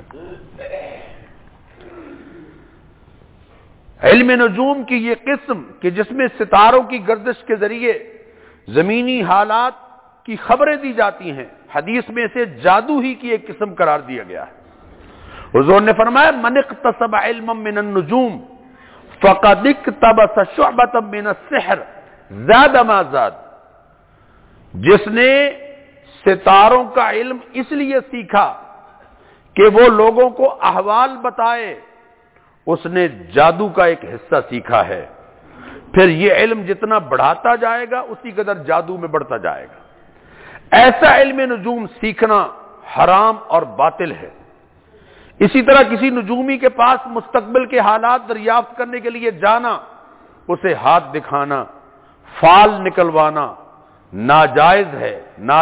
[SPEAKER 1] علم نجوم کی یہ قسم کہ جس میں ستاروں کی گردش کے ذریعے زمینی حالات کی خبریں دی جاتی ہیں، حدیث میں اسے جادو ہی کی ایک قسم قرار دیا گیا ہے. حضور نے فرمایا من اقتصب علما من النجوم فقد اقتبس شعبۃ من السحر زاد ما زاد، جس نے ستاروں کا علم اس لیے سیکھا کہ وہ لوگوں کو احوال بتائے، اس نے جادو کا ایک حصہ سیکھا ہے. پھر یہ علم جتنا بڑھاتا جائے گا اسی قدر جادو میں بڑھتا جائے گا. ایسا علم نجوم سیکھنا حرام اور باطل ہے. اسی طرح کسی نجومی کے پاس مستقبل کے حالات دریافت کرنے کے لیے جانا، اسے ہاتھ دکھانا، فال نکلوانا ناجائز ہے،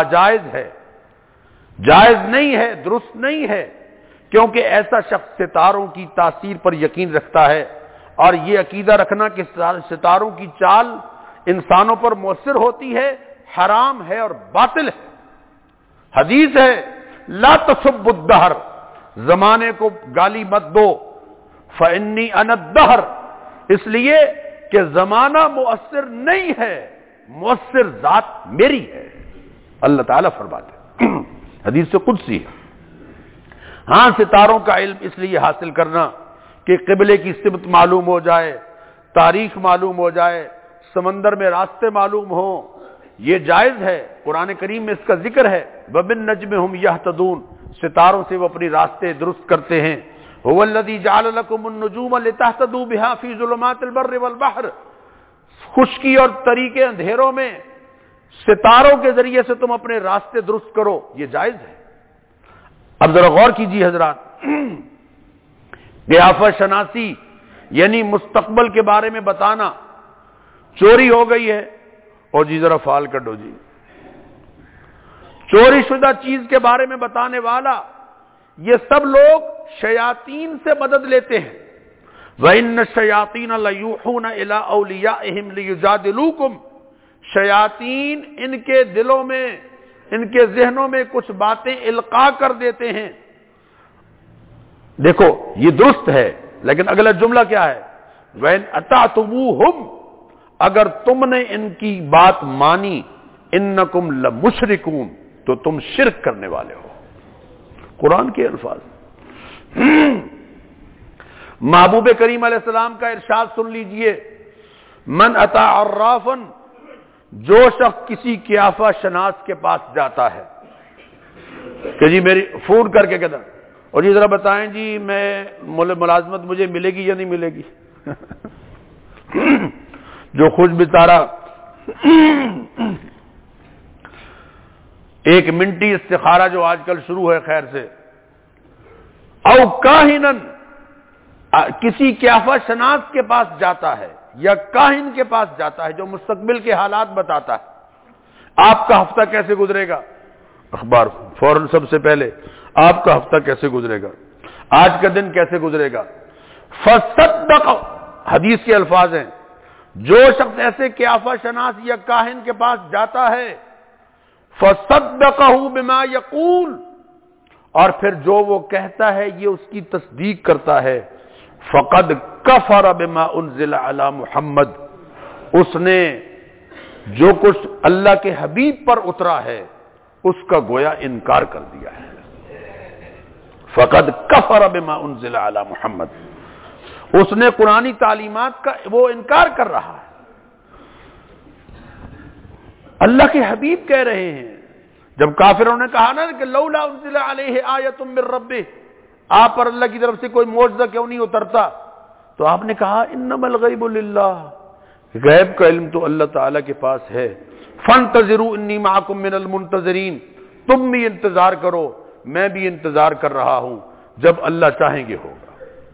[SPEAKER 1] جائز نہیں ہے، درست نہیں ہے، کیونکہ ایسا شخص ستاروں کی تاثیر پر یقین رکھتا ہے، اور یہ عقیدہ رکھنا کہ ستاروں کی چال انسانوں پر مؤثر ہوتی ہے حرام ہے اور باطل ہے. حدیث ہے لا تسبوا الدہر، زمانے کو گالی مت دو، فانی انا الدہر، اس لیے کہ زمانہ مؤثر نہیں ہے، مؤثر ذات میری ہے. اللہ تعالیٰ فرماتے ہیں، حدیث سے قدسی ہے. ہاں ستاروں کا علم اس لیے حاصل کرنا کہ قبلے کی سمت معلوم ہو جائے، تاریخ معلوم ہو جائے، سمندر میں راستے معلوم ہوں، یہ جائز ہے. قرآن کریم میں اس کا ذکر ہے وَبِالنَّجْمِ هُمْ يَهْتَدُونَ، ستاروں سے وہ اپنی راستے درست کرتے ہیں. هُوَ الَّذِي جَعَلَ لَكُمُ النُّجُومَ لِتَهْتَدُوا بِهَا فِي ظُلُمَاتِ الْبَرِّ وَالْبَحْرِ، خشکی اور طریقے اندھیروں میں ستاروں کے ذریعے سے تم اپنے راستے درست کرو، یہ جائز ہے. اب ذرا غور کیجیے حضرات، قیافہ شناسی یعنی مستقبل کے بارے میں بتانا، چوری ہو گئی ہے اور جی ذرا فال کٹو جی، چوری شدہ چیز کے بارے میں بتانے والا، یہ سب لوگ شیاطین سے مدد لیتے ہیں. وَإِنَّ الشَّيَاطِينَ لَيُوحُونَ إِلَىٰ أَوْلِيَائِهِمْ لِيُجَادِلُوكُمْ، شیاطین ان کے دلوں میں، ان کے ذہنوں میں کچھ باتیں القاء کر دیتے ہیں. دیکھو یہ درست ہے، لیکن اگلا جملہ کیا ہے؟ وَإِنْ أَطَعْتُمُوهُمْ، اگر تم نے ان کی بات مانی، اِنَّكُمْ لَمُشْرِكُونَ، تو تم شرک کرنے والے ہو. قرآن کے الفاظ. محبوب کریم علیہ السلام کا ارشاد سن لیجئے، من اتی عرافا، جو شخص کسی قیافہ شناس کے پاس جاتا ہے کہ جی میری فون کر کے کہتا اور جی ذرا بتائیں جی میں ملازمت مجھے ملے گی یا نہیں ملے گی. جو خود بیچارہ ایک منٹی استخارہ جو آج کل شروع ہے خیر سے، او کاہنن، کسی قیافہ شناس کے پاس جاتا ہے یا کاہن کے پاس جاتا ہے جو مستقبل کے حالات بتاتا ہے. آپ کا ہفتہ کیسے گزرے گا؟ اخبار فوراً سب سے پہلے آپ کا ہفتہ کیسے گزرے گا، آج کا دن کیسے گزرے گا. فصدق، حدیث کے الفاظ ہیں، جو شخص ایسے قیافہ شناس یا کاہن کے پاس جاتا ہے، فصدقہ بما یقول، اور پھر جو وہ کہتا ہے یہ اس کی تصدیق کرتا ہے، فقد کفر بما انزل علی محمد، اس نے جو کچھ اللہ کے حبیب پر اترا ہے اس کا گویا انکار کر دیا ہے. فقد کفر بما انزل علی محمد، اس نے قرآنی تعلیمات کا وہ انکار کر رہا ہے. اللہ کے حبیب کہہ رہے ہیں، جب کافروں نے کہا نا کہ لولا انزل علیہ آیۃ من ربہ، آپ پر اللہ کی طرف سے کوئی معجزہ کیوں نہیں اترتا، تو آپ نے کہا انما الغیب للہ، غیب کا علم تو اللہ تعالی کے پاس ہے. فانتظروا انی معکم من المنتظرین، تم بھی انتظار کرو میں بھی انتظار کر رہا ہوں، جب اللہ چاہیں گے ہوگا.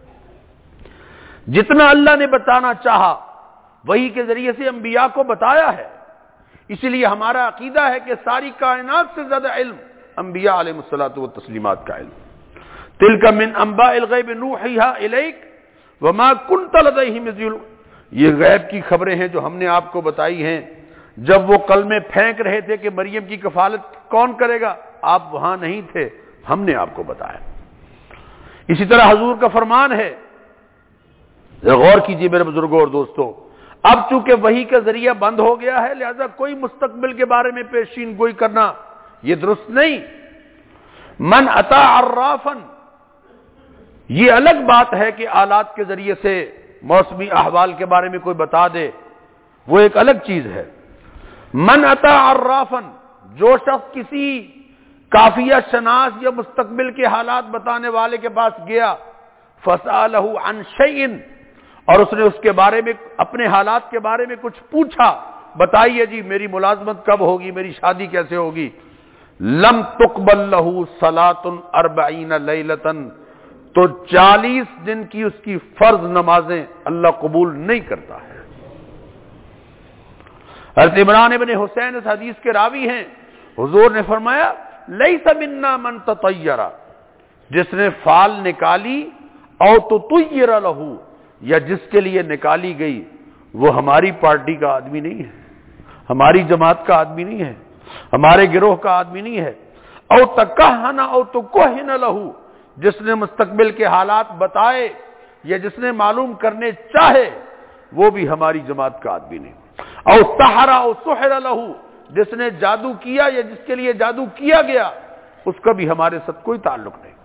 [SPEAKER 1] جتنا اللہ نے بتانا چاہا وحی کے ذریعے سے انبیاء کو بتایا ہے. اسی لیے ہمارا عقیدہ ہے کہ ساری کائنات سے زیادہ علم انبیاء علیہ الصلوۃ والتسلیمات کا علم. تلک من انباء الغیب نوحیھا الیک وما کنت لدیہم اذ یلقون، یہ غیب کی خبریں ہیں جو ہم نے آپ کو بتائی ہیں جب وہ کلمے پھینک رہے تھے کہ مریم کی کفالت کون کرے گا، آپ وہاں نہیں تھے، ہم نے آپ کو بتایا. اسی طرح حضور کا فرمان ہے، غور کیجئے میرے بزرگوں اور دوستوں، اب چونکہ وحی کا ذریعہ بند ہو گیا ہے لہذا کوئی مستقبل کے بارے میں پیشین گوئی کرنا یہ درست نہیں. من اتی عرافا، یہ الگ بات ہے کہ آلات کے ذریعے سے موسمی احوال کے بارے میں کوئی بتا دے، وہ ایک الگ چیز ہے. من اتی عرافا، جو شخص کسی کافیہ شناس یا مستقبل کے حالات بتانے والے کے پاس گیا، فسألہ عن شیء، اور اس نے اس کے بارے میں اپنے حالات کے بارے میں کچھ پوچھا، بتائیے جی میری ملازمت کب ہوگی، میری شادی کیسے ہوگی، لم تقبل لہ صلاۃ 40 لیلۃ، تو 40 دن کی اس کی فرض نمازیں اللہ قبول نہیں کرتا ہے. حضرت عمران ابن حسین اس حدیث کے راوی ہیں، حضور نے فرمایا لیس منا من تطیر، جس نے فال نکالی، او تطیر لہ، یا جس کے لیے نکالی گئی، وہ ہماری پارٹی کا آدمی نہیں ہے، ہماری جماعت کا آدمی نہیں ہے، ہمارے گروہ کا آدمی نہیں ہے. او تکہن او تکہن لہ، جس نے مستقبل کے حالات بتائے یا جس نے معلوم کرنے چاہے وہ بھی ہماری جماعت کا آدمی نہیں. او سحر او سحر لہ، جس نے جادو کیا یا جس کے لیے جادو کیا گیا اس کا بھی ہمارے ساتھ کوئی تعلق نہیں.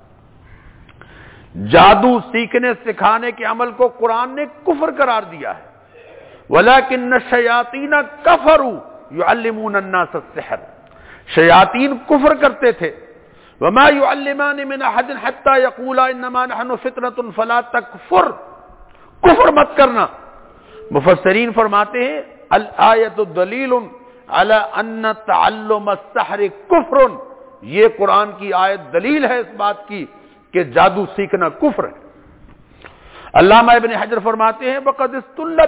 [SPEAKER 1] جادو سیکھنے سکھانے کے عمل کو قرآن نے کفر قرار دیا ہے. وَلَكِنَّ الشَّيَاطِينَ كَفَرُوا يُعَلِّمُونَ النَّاسَ السِّحْرَ، شیاطین کفر کرتے تھے. وَمَا يُعَلِّمَانِ مِنْ أَحَدٍ حَتَّى يَقُولَا إِنَّمَا نَحْنُ فِتْنَةٌ فَلَا تَكْفُرْ، کفر مت کرنا. مفسرین فرماتے ہیں الآیۃ دلیل علی ان تعلم السحر کفر، یہ قرآن کی آیت دلیل ہے اس بات کی کہ جادو سیکھنا کفر ہے. علامہ ابن حجر فرماتے ہیں وقد استدل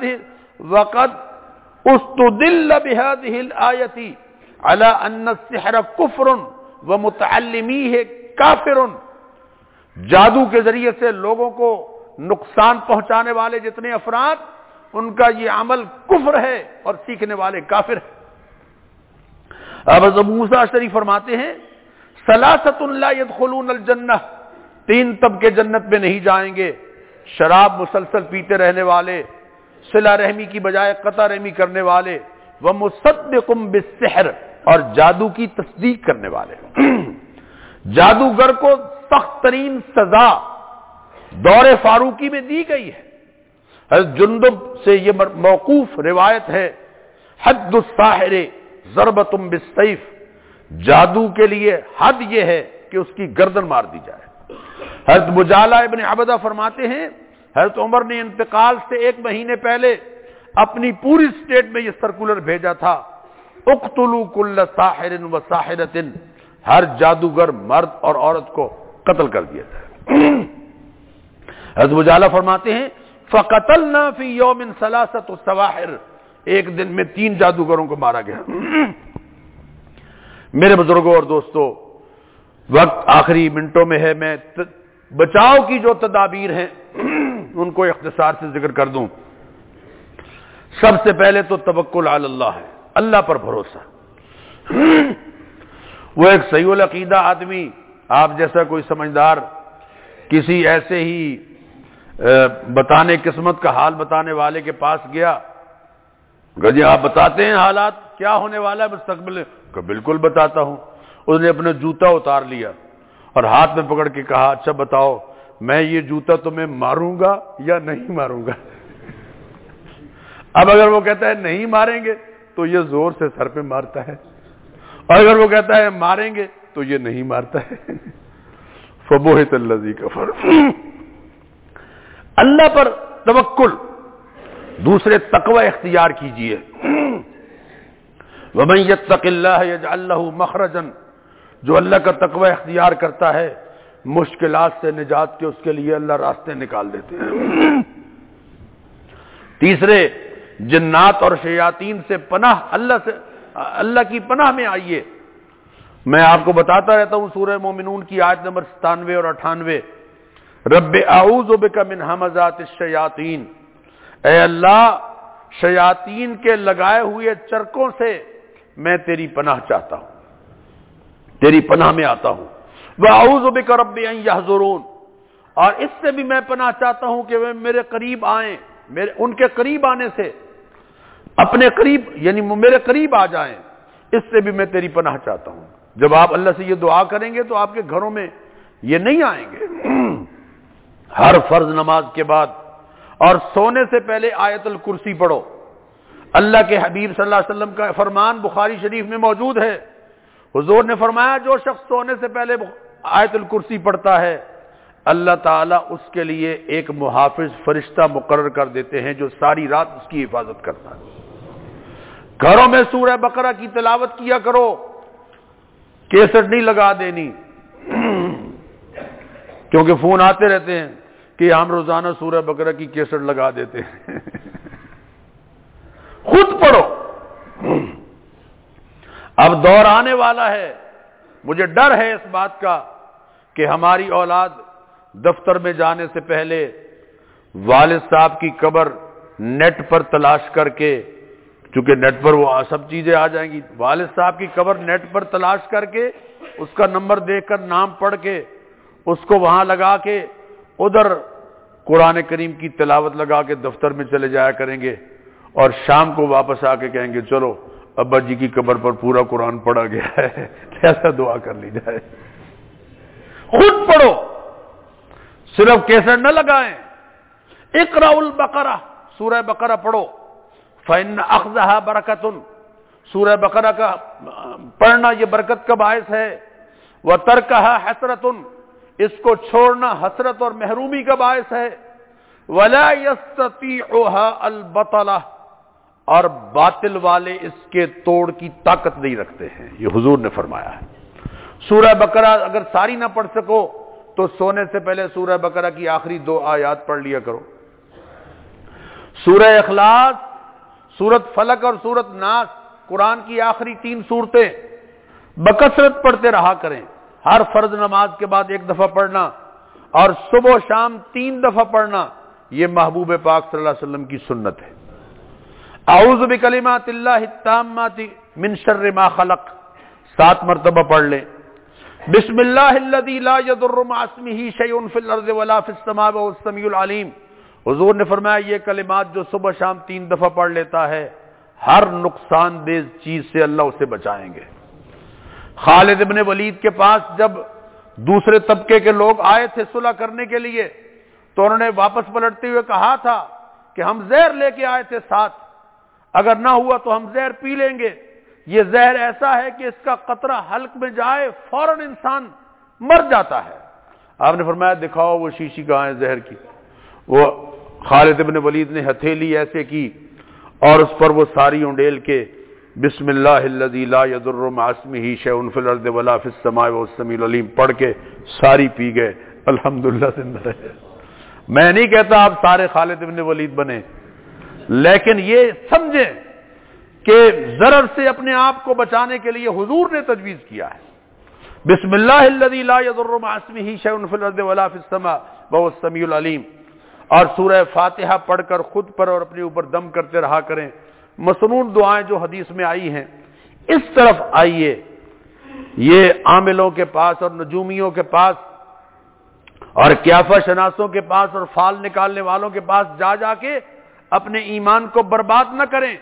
[SPEAKER 1] بهذه الآیۃ علی ان السحر کفر ومتعلمیہ کافر، جادو کے ذریعے سے لوگوں کو نقصان پہنچانے والے جتنے افراد ان کا یہ عمل کفر ہے اور سیکھنے والے کافر ہیں۔ اب ابو موسیٰ اشعری فرماتے ہیں ثلاثۃ لا يدخلون الجنہ، تین طبقے جنت میں نہیں جائیں گے، شراب مسلسل پیتے رہنے والے، صلہ رحمی کی بجائے قطع رحمی کرنے والے، ومصدق بالسحر، اور جادو کی تصدیق کرنے والے۔ جادوگر کو سخت ترین سزا دور فاروقی میں دی گئی ہے۔ حضرت جندب سے یہ موقوف روایت ہے، حد الساحر ضربۃ بالسیف، جادو کے لیے حد یہ ہے کہ اس کی گردن مار دی جائے۔ حضرت مجالہ ابن عبدہ فرماتے ہیں حضرت عمر نے انتقال سے 1 مہینے پہلے اپنی پوری اسٹیٹ میں یہ سرکولر بھیجا تھا، اقتلوا کل ساحر و ساحرۃ، ہر جادوگر مرد اور عورت کو قتل کر دیا جائے۔ حضرت مجالہ فرماتے ہیں فقتلنا فی یوم 3 سواحر، ایک دن میں 3 جادوگروں کو مارا گیا۔ میرے بزرگوں اور دوستو، وقت آخری منٹوں میں ہے، میں بچاؤ کی جو تدابیر ہیں ان کو اختصار سے ذکر کر دوں۔ سب سے پہلے تو توکل علی اللہ ہے، اللہ پر بھروسہ۔ وہ ایک صحیح العقیدہ آدمی، آپ جیسا کوئی سمجھدار، کسی ایسے ہی بتانے قسمت کا حال بتانے والے کے پاس گیا، جی آپ بتاتے ہیں حالات کیا ہونے والا ہے مستقبل میں؟ کہ بالکل بتاتا ہوں۔ اس نے اپنا جوتا اتار لیا اور ہاتھ میں پکڑ کے کہا اچھا بتاؤ میں یہ جوتا تمہیں ماروں گا یا نہیں ماروں گا؟ اب اگر وہ کہتا ہے نہیں ماریں گے تو یہ زور سے سر پہ مارتا ہے، اور اگر وہ کہتا ہے ماریں گے تو یہ نہیں مارتا ہے۔ فبہت الذی کفر، اللہ پر توکل۔ دوسرے تقوی اختیار کیجئے۔ ومن یتق اللہ یجعل لہ مخرجا، جو اللہ کا تقوی اختیار کرتا ہے مشکلات سے نجات کے اس کے لیے اللہ راستے نکال دیتے ہیں۔ تیسرے، جنات اور شیاطین سے پناہ، اللہ کی پناہ میں آئیے۔ میں آپ کو بتاتا رہتا ہوں سورہ مومنون کی آیت نمبر 97 اور 98، رب اعوذ بک من ہمزات الشیاطین، اے اللہ شیاطین کے لگائے ہوئے چرکوں سے میں تیری پناہ چاہتا ہوں، تیری پناہ میں آتا ہوں۔ وَأَعُوذُ بِكَ رَبِّ أَن يَحْضُرُونَ، اور اس سے بھی میں پناہ چاہتا ہوں کہ وہ میرے قریب آئیں، ان کے قریب آنے سے، اپنے قریب یعنی میرے قریب آ جائیں، اس سے بھی میں تیری پناہ چاہتا ہوں۔ جب آپ اللہ سے یہ دعا کریں گے تو آپ کے گھروں میں یہ نہیں آئیں گے۔ ہر فرض نماز کے بعد اور سونے سے پہلے آیت الکرسی پڑھو۔ اللہ کے حبیب صلی اللہ علیہ وسلم کا فرمان بخاری شریف میں موجود ہے، حضور نے فرمایا جو شخص سونے سے پہلے آیت الکرسی پڑھتا ہے اللہ تعالیٰ اس کے لیے ایک محافظ فرشتہ مقرر کر دیتے ہیں جو ساری رات اس کی حفاظت کرتا ہے۔ گھروں میں سورہ بقرہ کی تلاوت کیا کرو، کیسٹ نہیں لگا دینی، کیونکہ فون آتے رہتے ہیں کہ ہم روزانہ سورہ بقرہ کی کیسٹ لگا دیتے ہیں۔ خود پڑھو۔ اب دور آنے والا ہے، مجھے ڈر ہے اس بات کا کہ ہماری اولاد دفتر میں جانے سے پہلے والد صاحب کی قبر نیٹ پر تلاش کر کے، چونکہ نیٹ پر وہ سب چیزیں آ جائیں گی، والد صاحب کی قبر نیٹ پر تلاش کر کے اس کا نمبر دیکھ کر نام پڑھ کے اس کو وہاں لگا کے ادھر قرآن کریم کی تلاوت لگا کے دفتر میں چلے جایا کریں گے، اور شام کو واپس آ کے کہیں گے چلو ابا جی کی قبر پر پورا قرآن پڑھا گیا ہے، کیسا دعا کر لی جائے۔ خود پڑھو، صرف کیسٹ نہ لگائیں۔ اقرأوا البقرہ، سورہ بقرہ پڑھو۔ فإن أخذها برکۃ، سورہ بقرہ کا پڑھنا یہ برکت کا باعث ہے۔ وترکها حسرۃ، اس کو چھوڑنا حسرت اور محرومی کا باعث ہے۔ ولا يستطيعها البطلہ، اور باطل والے اس کے توڑ کی طاقت نہیں رکھتے ہیں، یہ حضور نے فرمایا ہے۔ سورہ بقرہ اگر ساری نہ پڑھ سکو تو سونے سے پہلے سورہ بقرہ کی آخری 2 آیات پڑھ لیا کرو۔ سورہ اخلاص، سورت فلق اور سورت ناس، قرآن کی آخری 3 سورتیں بکثرت پڑھتے رہا کریں۔ ہر فرض نماز کے بعد 1 دفعہ پڑھنا اور صبح و شام 3 دفعہ پڑھنا، یہ محبوب پاک صلی اللہ علیہ وسلم کی سنت ہے۔ اعوذ بکلمات اللہ التامات من شر ما خلق 7 مرتبہ پڑھ لیں. بسم اللہ الذی لا یضر مع اسمہ شیء فی الارض ولا فی السماء وهو السمیع العلیم. حضور نے فرمایا یہ کلمات جو صبح شام 3 دفعہ پڑھ لیتا ہے ہر نقصان دہ چیز سے اللہ اسے بچائیں گے. خالد ابن ولید کے پاس جب دوسرے طبقے کے لوگ آئے تھے صلح کرنے کے لیے تو انہوں نے واپس پلٹتے ہوئے کہا تھا کہ ہم زہر لے کے آئے تھے ساتھ، اگر نہ ہوا تو ہم زہر پی لیں گے. یہ زہر ایسا ہے کہ اس کا قطرہ حلق میں جائے فوراً انسان مر جاتا ہے. آپ نے فرمایا دکھاؤ وہ شیشی کہاں ہے زہر کی. وہ خالد ابن ولید نے ہتھیلی ایسے کی اور اس پر وہ ساری انڈیل کے بسم اللہ الذی لا یضر مع اسمہ شیء فی الارض ولا فی السماء وهو السمیع العلیم پڑھ کے ساری پی گئے. الحمدللہ زندہ رہے. میں نہیں کہتا آپ سارے خالد ابن ولید بنے، لیکن یہ سمجھیں کہ ضرر سے اپنے آپ کو بچانے کے لیے حضور نے تجویز کیا ہے. بسم اللہ الذی لا یضر مع اسمہ شیء فی الارض ولا فی السماء وهو السمیع العلیم. اور سورہ فاتحہ پڑھ کر خود پر اور اپنے اوپر دم کرتے رہا کریں. مسنون دعائیں جو حدیث میں آئی ہیں اس طرف آئیے. یہ عاملوں کے پاس اور نجومیوں کے پاس اور قیافہ شناسوں کے پاس اور فال نکالنے والوں کے پاس جا جا کے اپنے ایمان کو برباد نہ کریں.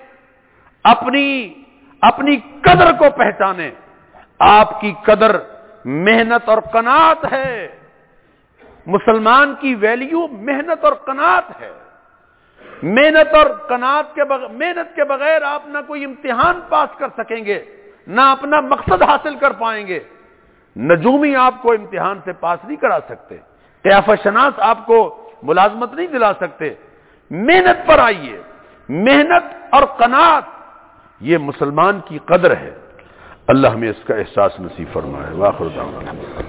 [SPEAKER 1] اپنی قدر کو پہچانیں. آپ کی قدر محنت اور قناعت ہے. مسلمان کی ویلیو محنت اور قناعت ہے. محنت اور قناعت محنت کے بغیر آپ نہ کوئی امتحان پاس کر سکیں گے نہ اپنا مقصد حاصل کر پائیں گے. نجومی آپ کو امتحان سے پاس نہیں کرا سکتے، قیافہ شناس آپ کو ملازمت نہیں دلا سکتے. محنت پر آئیے. محنت اور قناعت یہ مسلمان کی قدر ہے. اللہ ہمیں اس کا احساس نصیب فرمائے. واخر دعوانا